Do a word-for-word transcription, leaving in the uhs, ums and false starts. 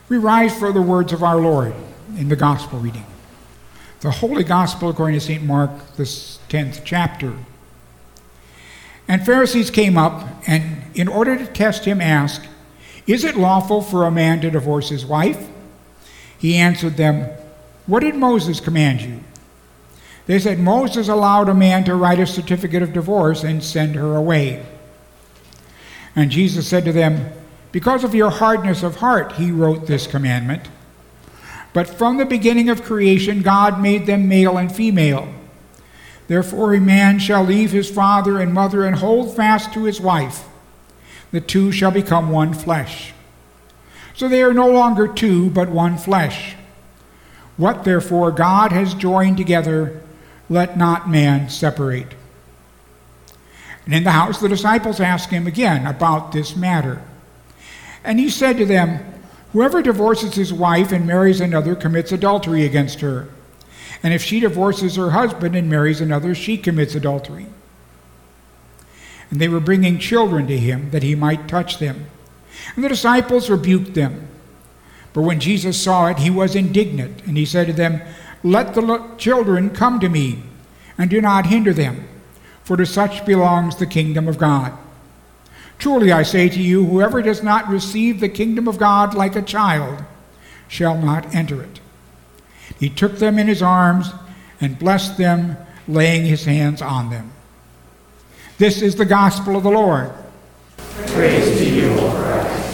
We rise for the words of our Lord in the Gospel reading. The Holy Gospel according to Saint Mark, the tenth chapter. And Pharisees came up, and in order to test him asked, "Is it lawful for a man to divorce his wife?" He answered them, "What did Moses command you?" They said, "Moses allowed a man to write a certificate of divorce and send her away." And Jesus said to them, "Because of your hardness of heart, he wrote this commandment. But from the beginning of creation, God made them male and female. Therefore a man shall leave his father and mother and hold fast to his wife. The two shall become one flesh. So they are no longer two, but one flesh. What therefore God has joined together, let not man separate." And in the house the disciples asked him again about this matter. And he said to them, "Whoever divorces his wife and marries another commits adultery against her. And if she divorces her husband and marries another, she commits adultery." And they were bringing children to him that he might touch them. And the disciples rebuked them. But when Jesus saw it, he was indignant, and he said to them, "Let the children come to me, and do not hinder them, for to such belongs the kingdom of God. Truly I say to you, whoever does not receive the kingdom of God like a child shall not enter it." He took them in his arms and blessed them, laying his hands on them. This is the gospel of the Lord. Praise to you, O Christ.